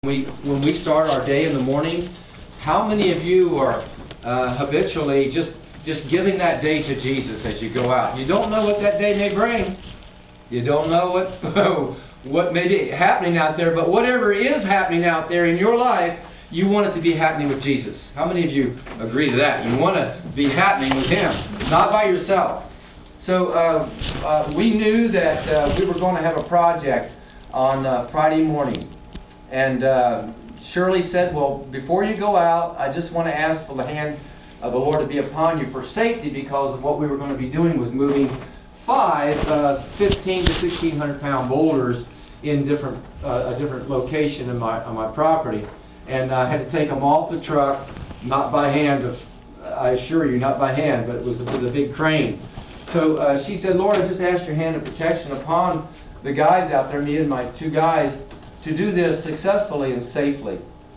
When we start our day in the morning, how many of you are habitually just giving that day to Jesus as you go out? You don't know what that day may bring. You don't know what may be happening out there, but whatever is happening out there in your life, you want it to be happening with Jesus. How many of you agree to that? You want to be happening with Him, not by yourself. So we knew that we were going to have a project on Friday morning. And Shirley said, well, before you go out, I just want to ask for the hand of the Lord to be upon you for safety, because of what we were going to be doing was moving 15 to 1,600 pound boulders in a different location on my property. And I had to take them off the truck, not by hand, I assure you, not by hand, but it was with a big crane. So she said, Lord, I just asked your hand of protection upon the guys out there, me and my two guys, to do this successfully and safely.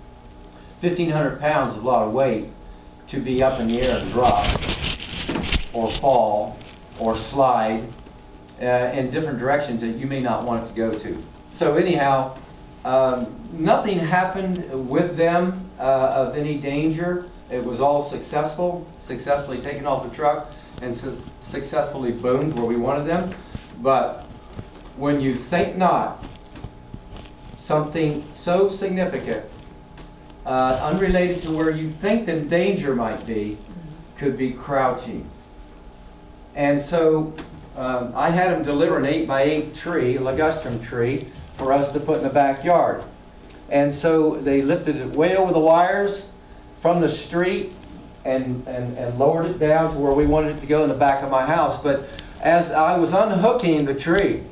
1,500 pounds is a lot of weight to be up in the air and drop, or fall, or slide in different directions that you may not want it to go to. So anyhow, nothing happened with them of any danger. It was all successfully taken off the truck and successfully boomed where we wanted them. But when you think not, something so significant, unrelated to where you think the danger might be, could be crouching. And so I had them deliver an 8x8 tree, a ligustrum tree, for us to put in the backyard. And so they lifted it way over the wires from the street and lowered it down to where we wanted it to go in the back of my house. But as I was unhooking the tree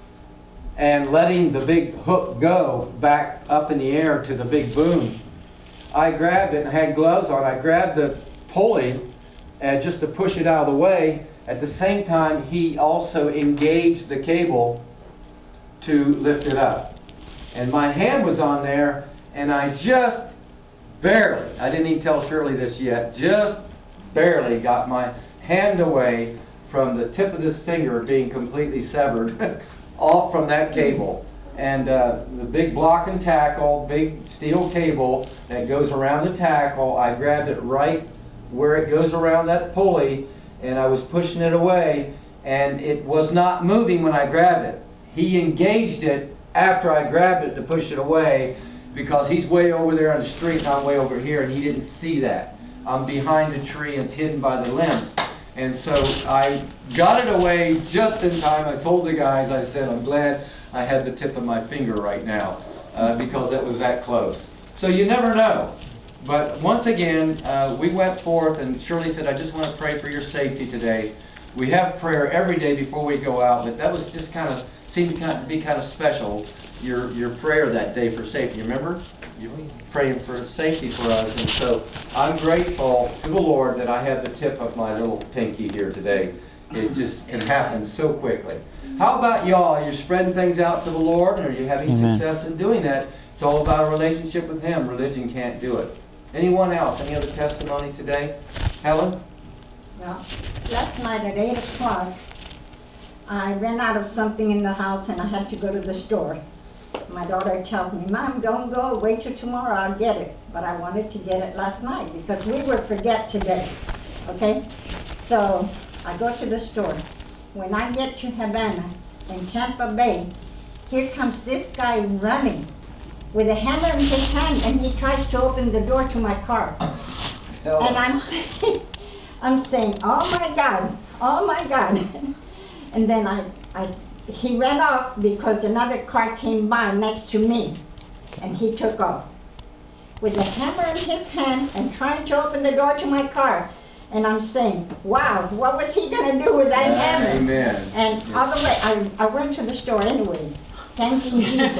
and letting the big hook go back up in the air to the big boom, I grabbed it and had gloves on. I grabbed the pulley just to push it out of the way. At the same time, he also engaged the cable to lift it up. And my hand was on there, and I just barely, I didn't even tell Shirley this yet, just barely got my hand away from the tip of this finger being completely severed off from that cable. And the big block and tackle, big steel cable that goes around the tackle, I grabbed it right where it goes around that pulley, and I was pushing it away, and it was not moving when I grabbed it. He engaged it after I grabbed it to push it away, because he's way over there on the street and I'm way over here, and he didn't see that. I'm behind the tree and it's hidden by the limbs. And so I got it away just in time. I told the guys, I said, I'm glad I had the tip of my finger right now, because it was that close. So you never know. But once again, we went forth, and Shirley said, I just want to pray for your safety today. We have prayer every day before we go out, but that was just seemed to be kind of special, your prayer that day for safety. You remember? You were praying for safety for us. And so I'm grateful to the Lord that I have the tip of my little pinky here today. It just can happen so quickly. How about y'all? Are you spreading things out to the Lord, and are you having success in doing that? It's all about a relationship with Him. Religion can't do it. Anyone else? Any other testimony today? Helen? Well, last night at 8 o'clock, I ran out of something in the house and I had to go to the store. My daughter tells me, Mom, don't go, wait till tomorrow, I'll get it. But I wanted to get it last night because we would forget today, okay? So I go to the store. When I get to Havana in Tampa Bay, here comes this guy running with a hammer in his hand, and he tries to open the door to my car. And I'm saying, oh my God, oh my God. And then he ran off because another car came by next to me, and he took off with a hammer in his hand and trying to open the door to my car. And I'm saying, wow, what was he going to do with that hammer? Amen. And all the way, I went to the store anyway, thanking Jesus.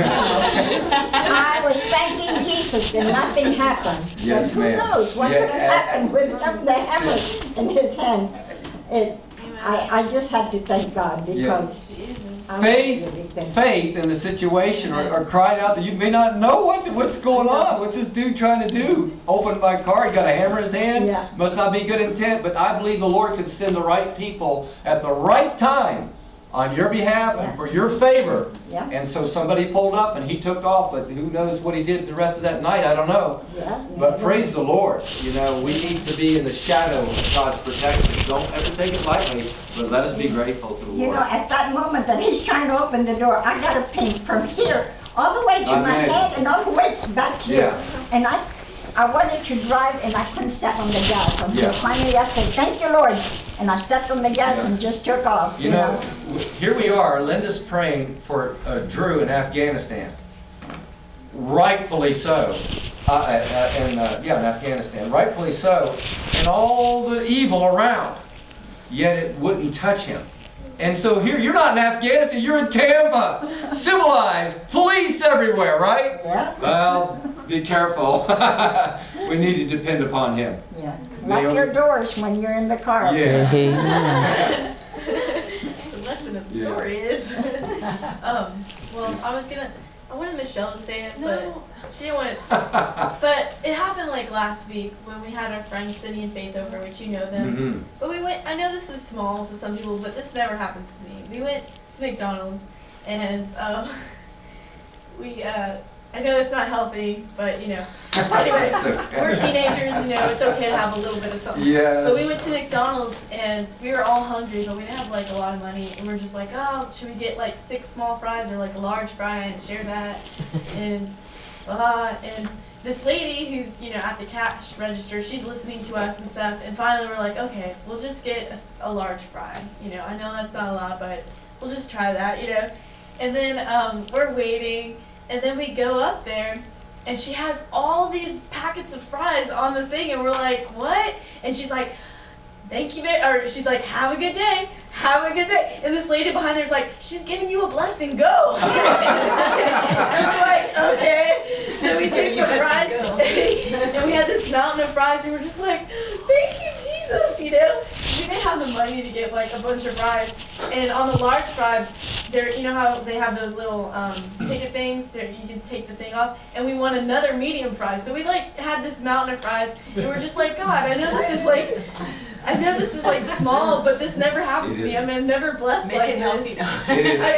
I was thanking Jesus, and nothing happened. Yes, but who knows what could have happened with the hammer in his hand. I just had to thank God, because faith in the situation, or crying out that you may not know what's going on. What's this dude trying to do? Open my car, he got a hammer in his hand. Yeah. Must not be good intent, but I believe the Lord can send the right people at the right time on your behalf Yeah. and for your favor. Yeah. And so somebody pulled up and he took off, but who knows what he did the rest of that night, I don't know. Yeah. But praise the Lord. You know, we need to be in the shadow of God's protection. Don't ever take it lightly, but let us be grateful to the You Lord. know, at that moment that he's trying to open the door, I got a pain from here all the way to my Amen. head and all the way back here. Yeah. And I wanted to drive and I couldn't step on the gas. Until Yeah. finally I said, thank you, Lord. And I stepped on the gas Yeah. and just took off. You know, here we are, Linda's praying for Drew in Afghanistan. Rightfully so. In Afghanistan. Rightfully so. And all the evil around. Yet it wouldn't touch him. And so here, you're not in Afghanistan, you're in Tampa. Civilized, police everywhere, right? Yeah. Well, be careful. We need to depend upon him. Yeah. Lock your doors when you're in the car. Yeah. The lesson of the Yeah. story is, well, I wanted Michelle to say it, but she didn't want. But it happened like last week when we had our friends Cindy and Faith over, which you know them. Mhm. But we went. I know this is small to some people, but this never happens to me. We went to McDonald's, and we. I know it's not healthy, but you know. Anyway, It's okay. we're teenagers. You know, it's okay to have a little bit of something. Yes. But we went to McDonald's and we were all hungry, but we didn't have like a lot of money. And we're just like, oh, should we get like 6 small fries or like a large fry and share that? And this lady who's, you know, at the cash register, she's listening to us and stuff. And finally we're like, okay, we'll just get a large fry. You know, I know that's not a lot, but we'll just try that, you know. And then we're waiting, and then we go up there. And she has all these packets of fries on the thing, and we're like, what? And she's like, thank you, or she's like, have a good day, have a good day. And this lady behind there's like, she's giving you a blessing, go. And we're like, okay. So we took the fries, and we had this mountain of fries, and we're just like, thank you, Jesus, you know. We didn't have the money to get like a bunch of fries, and on the large fry, there, you know how they have those little ticket things that you can take the thing off, and we want another medium fry. So we like had this mountain of fries, and we're just like, God, I know this is like small, but this never happens to me. I mean, I'm never blessed Make like it healthy this. now. It is.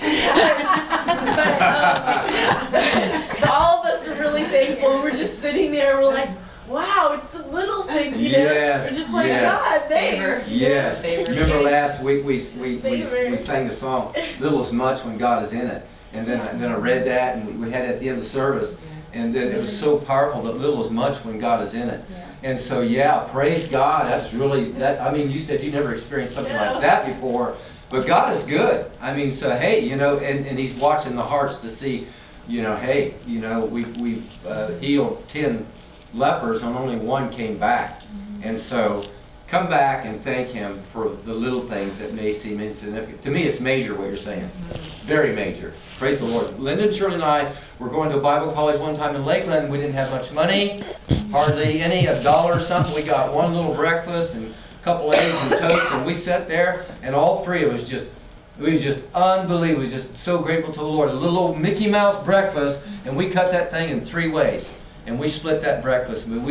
But all of us are really thankful. We're just sitting there. We're like, wow, it's the little things, you know. Yes, We're just like, yes. God, Favor. thanks. Yes. Favor. Remember last week we Favor. sang the song, "Little is much when God is in it," and then I read that, and we had it at the end of the service, and then it was so powerful that little is much when God is in it. And so praise God. That's really that. I mean, you said you never experienced something like that before, but God is good. I mean, so hey, you know, and He's watching the hearts to see, you know, hey, you know, we've healed 10 lepers and only 1 came back. And so come back and thank Him for the little things that may seem insignificant. To me, it's major what you're saying. Very major. Praise the Lord. Linda and Shirley and I were going to a Bible college one time in Lakeland. We didn't have much money, hardly any, $1 or something. We got 1 little breakfast and a couple eggs and toast, and we sat there, and all 3 of us just, it was just unbelievable. We were just so grateful to the Lord. A little old Mickey Mouse breakfast, and we cut that thing in 3 ways. And we split that breakfast. I mean,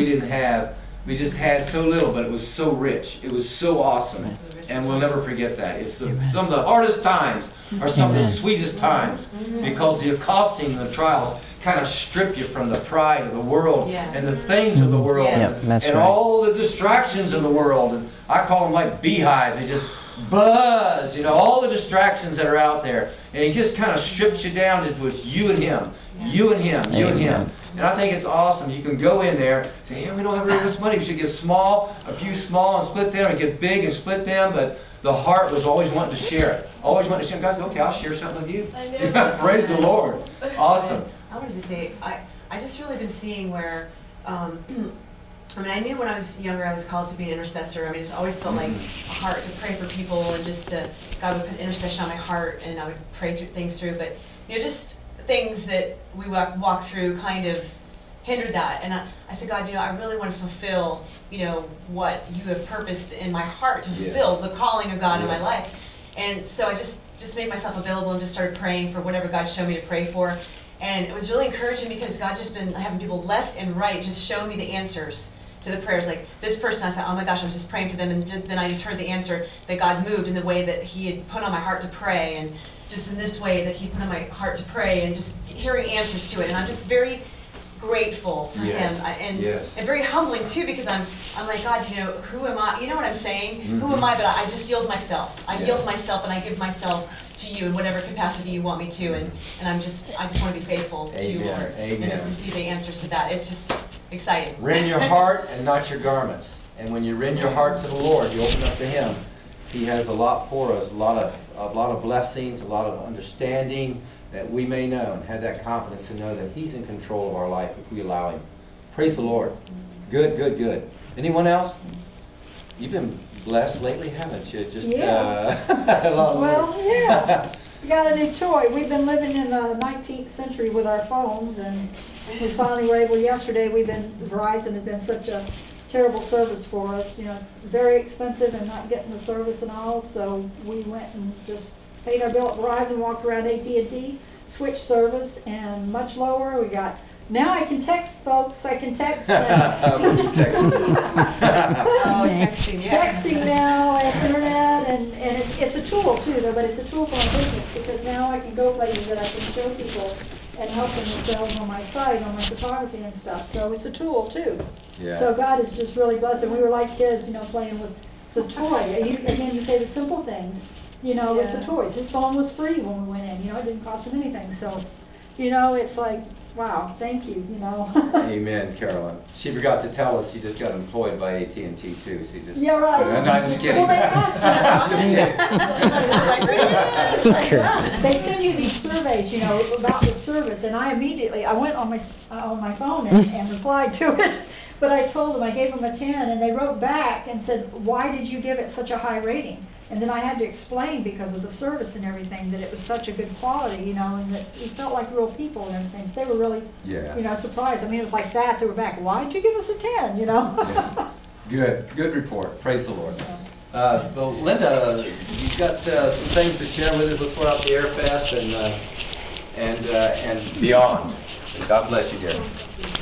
we just had so little, but it was so rich. It was so awesome. And we'll never forget that. It's some of the hardest times are some of the sweetest times, because the accosting and the trials kind of strip you from the pride of the world and the things of the world and all the distractions of the world. And I call them like beehives. They just buzz, you know, all the distractions that are out there. And He just kind of strips you down into it's you and Him, you and Him, you and Him. And I think it's awesome. You can go in there, say, yeah, we don't have very much money. We should get a few small and split them, and get big and split them. But the heart was always wanting to share it. Always wanting to share it. God said, okay, I'll share something with you. I know. Praise the Lord. Awesome. I wanted to say, I just really been seeing where, I mean, I knew when I was younger I was called to be an intercessor. I mean, it's always felt like a heart to pray for people, and just God would put intercession on my heart, and I would pray things through. But, you know, just things that we walk through kind of hindered that. And I said, God, you know, I really want to fulfill, you know, what you have purposed in my heart to fulfill, the calling of God in my life. And so I just made myself available and just started praying for whatever God showed me to pray for. And it was really encouraging, because God's just been having people left and right just show me the answers. to the prayers. Like this person, I said, oh my gosh, I was just praying for them, and then I just heard the answer that God moved in the way that He had put on my heart to pray, and just in this way that He put on my heart to pray, and just hearing answers to it. And I'm just very grateful for Yes. Him, and Yes. very humbling too, because I'm like, God, you know, who am I? You know what I'm saying? Who Mhm. am I? But I just yield myself. I Yes. yield myself, and I give myself to You in whatever capacity You want me to, and I just want to be faithful to You, Amen. Lord, Amen. and just to see the answers to that. It's just exciting. Rend your heart and not your garments. And when you rend your heart to the Lord, you open up to Him. He has a lot for us, a lot of blessings, a lot of understanding that we may know, and have that confidence to know that He's in control of our life if we allow Him. Praise the Lord. Good, good, good. Anyone else? You've been blessed lately, haven't you? Just Well, yeah. We got a new toy. We've been living in the 19th century with our phones, and we finally were able yesterday. Verizon has been such a terrible service for us, you know, very expensive and not getting the service and all. So we went and just paid our bill at Verizon, walked around AT&T, switched service, and much lower. Now I can text, folks. I can text. Oh, texting, yeah. Texting now and internet, and it's a tool too, though, but it's a tool for my business, because now I can go places that I can show people and help them themselves on my site, on my photography and stuff. So it's a tool too. Yeah. So God is just really blessed. We were like kids, you know, playing with the toy. Again, you say the simple things, you know, with the Yeah. toys. His phone was free when we went in, you know, it didn't cost him anything. So, you know, it's like, wow, thank you, you know. Amen, Carolyn. She forgot to tell us she just got employed by AT&T too. She just. Yeah, right. No, I'm just kidding. Well, they asked I'm just kidding. They send you these surveys, you know, about the service, and I went on my phone and replied to it. But I told them, I gave them a 10, and they wrote back and said, why did you give it such a high rating? And then I had to explain, because of the service and everything, that it was such a good quality, you know, and that it felt like real people and everything. They were really, Yeah. you know, surprised. I mean, it was like that. They were back, why did you give us a 10, you know? Yeah. Good report. Praise the Lord. Well, Linda, you've got some things to share with us before out the Airfest and beyond. God bless you, dear.